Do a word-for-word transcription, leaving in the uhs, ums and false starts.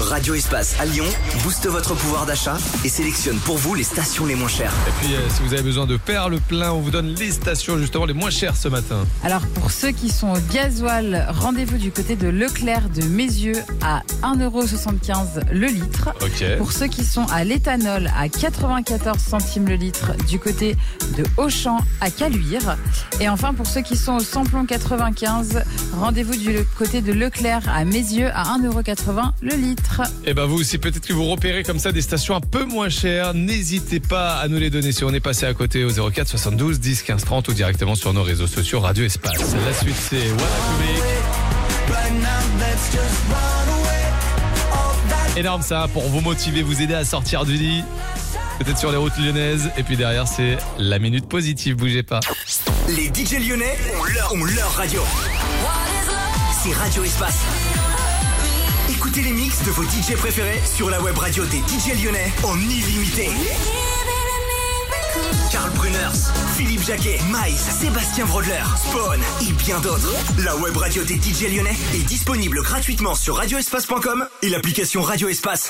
Radio Espace à Lyon booste votre pouvoir d'achat et sélectionne pour vous les stations les moins chères. Et puis, euh, si vous avez besoin de faire le plein, on vous donne les stations justement les moins chères ce matin. Alors, pour ceux qui sont au gasoil, rendez-vous du côté de Leclerc de Mézieux à un euro soixante-quinze le litre. Ok. Pour ceux qui sont à l'éthanol à quatre-vingt-quatorze centimes le litre du côté de Auchan à Caluire. Et enfin, pour ceux qui sont au samplon quatre-vingt-quinze, rendez-vous du côté de Leclerc à Mézieux à un euro quatre-vingts le litre. Et ben vous aussi, peut-être que vous repérez comme ça des stations un peu moins chères. N'hésitez pas à nous les donner si on est passé à côté au zéro quatre soixante-douze dix quinze trente ou directement sur nos réseaux sociaux Radio Espace. La suite, c'est Wanna Énorme ça, pour vous motiver, vous aider à sortir du lit. Peut-être sur les routes lyonnaises. Et puis derrière, c'est la minute positive, bougez pas. Les D J lyonnais ont leur, ont leur radio. C'est Radio Espace. Écoutez les mix de vos D J préférés sur la web radio des D J lyonnais en illimité. Karl Bruners, Philippe Jacquet, Maïs, Sébastien Brodler, Spawn et bien d'autres. La web radio des D J lyonnais est disponible gratuitement sur radio espace point com et l'application Radio Espace.